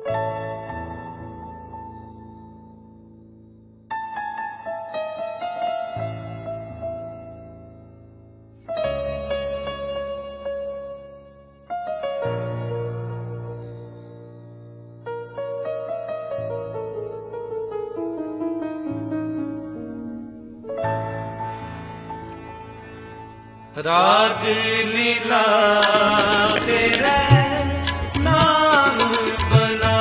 राज लीला तेरे नाम बना,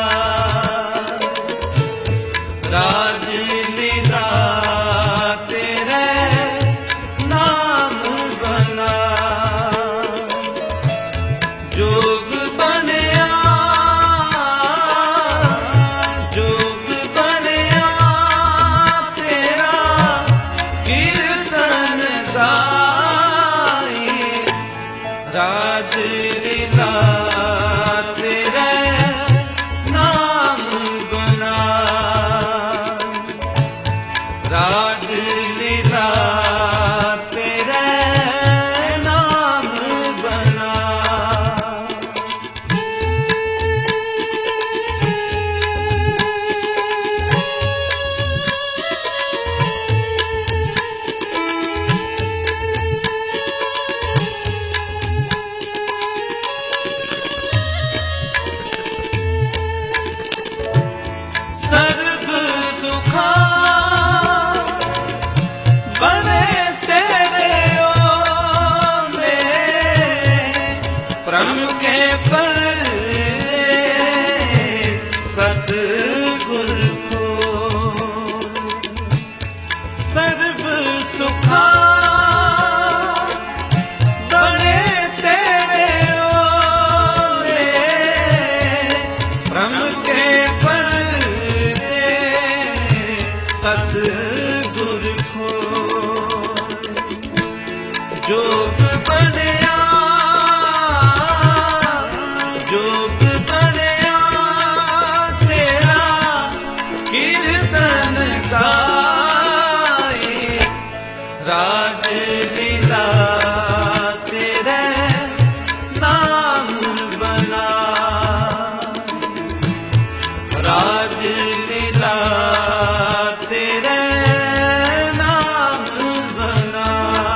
राज लीला तेरे नाम बना, जोग बनया, जोग बनया तेरा कीर्तन गा, राज लीला तेरे नाम बना, राज लीला तेरे नाम बना। सर्व सुखा बने तेरे ओले, प्रभु के पर्दे सतगुरु को, सर्व सुखा बने तेरे ओले, प्रभु के सतगुरु को, जोग बनया, जोग बनया तेरा कीर्तन गाए, राज लीला तेरे नाम बना, राज लीला तेरे नाम बना।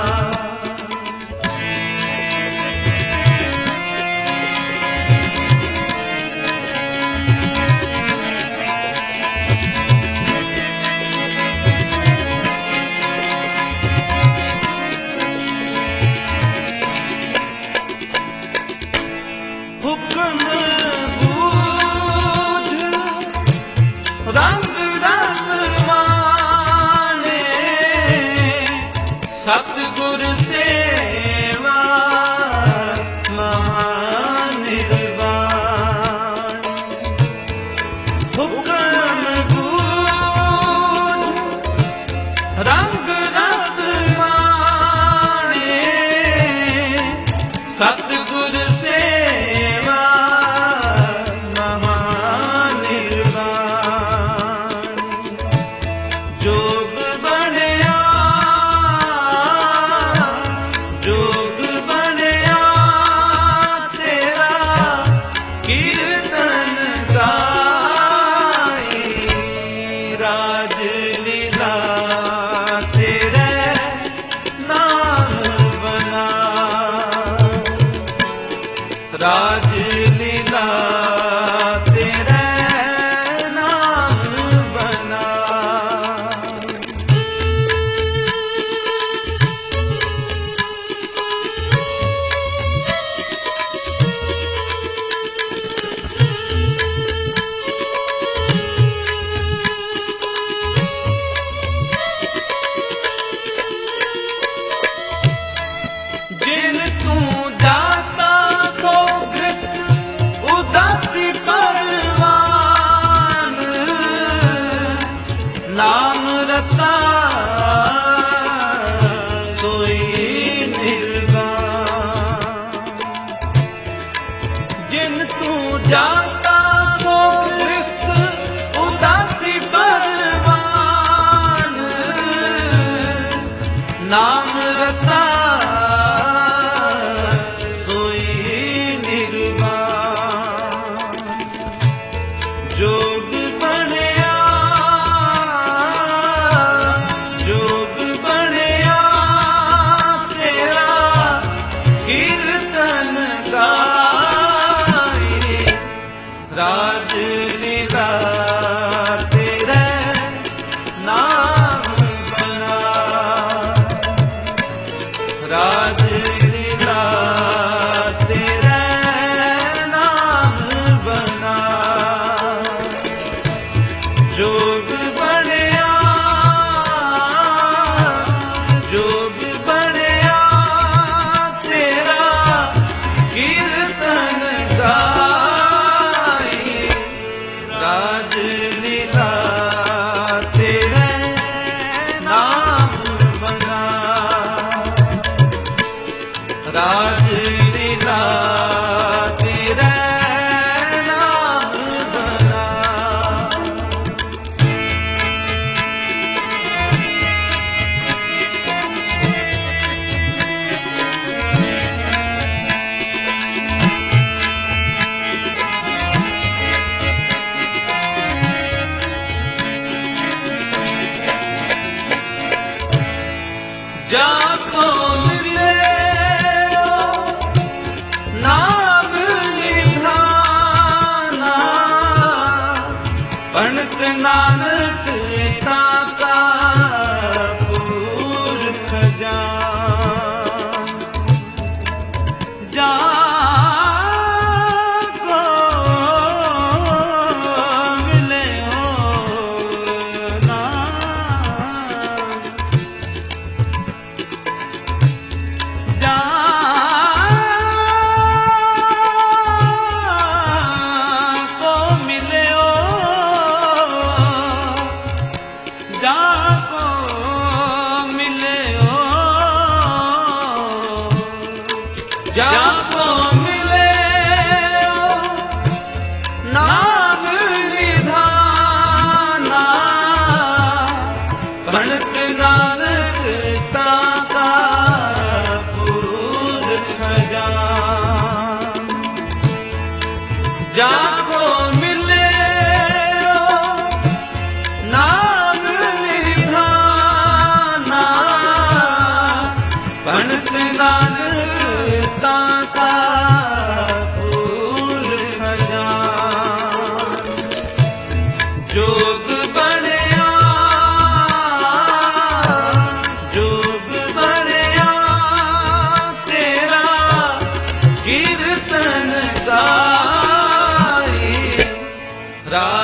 हुक्म बूझ रंग रस माने, सतगुर सेवा महानिर्वाण, हुक्म बूझ रंग रस माने, सतगुर सेवा महानिर्वाण, जोग बनया, जोग बणिया, जोग बणिया तेरा कीर्तन गाए, राज लीला तेरे नाम बना, राज लीला तेरे नाम बना, जोग बणिया, जोग बणिया तेरा कीर्तन गाए, राज लीला तेरे नाम बना, राज लीला तेरे नाम बना। जाको मिले नाम निधाना, पंडित नानक ताका पुरख जान, जाको मिले जाको मिले जाको मिले जाको मिले नाम निधाना, पंडित नानक ताका पुरख जान, जाको मिले नाम निधाना, पंडित नानक ताका पुरख जान, जोग बणिया, जोग बणिया तेरा कीर्तन गाए,